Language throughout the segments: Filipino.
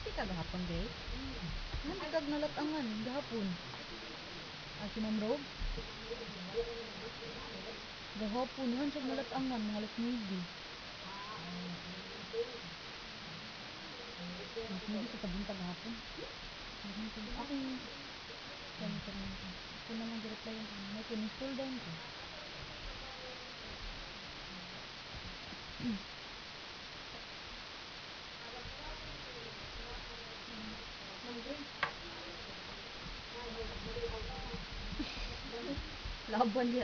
Busy ka gahapon, Grace? Hindi kag nalatangan gahapon. Si Ma'am Rob? Gahapon, yan siya nalatangan, mga alas 9. Alas 9 sa tabunta gahapon. Ako naman direct lang. May kinistol down ko. Laban niya.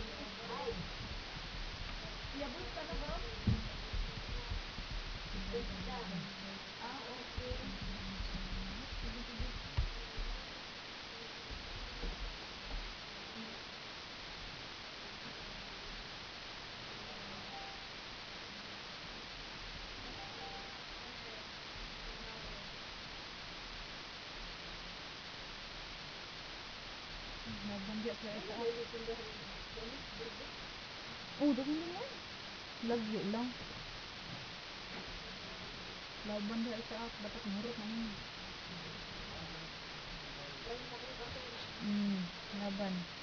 Laban niya sa isa. Oh, dagan din yan. Lagyo lang. Laban niya isa. Dapat murot na yun. Laban.